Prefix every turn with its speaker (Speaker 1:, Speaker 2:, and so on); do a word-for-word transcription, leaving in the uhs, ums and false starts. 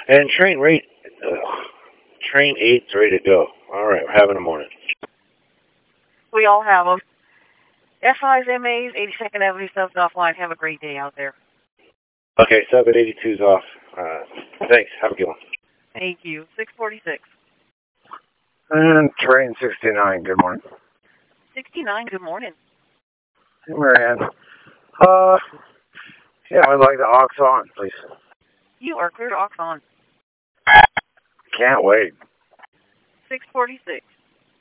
Speaker 1: And train rate, uh, train eight's ready to go. All right, we're having a morning.
Speaker 2: We all have them. F I's M A's, eighty-second Avenue South offline. Have a great day out there.
Speaker 1: Okay, seven eighty-two's off. Uh, thanks. Have a good one.
Speaker 2: Thank you. six forty-six.
Speaker 3: And train sixty-nine, good morning.
Speaker 2: sixty-nine, good morning.
Speaker 3: Hey, Marianne. Uh, yeah, I'd like the aux on, please.
Speaker 2: You are clear to aux on.
Speaker 3: Can't wait.
Speaker 2: six forty-six.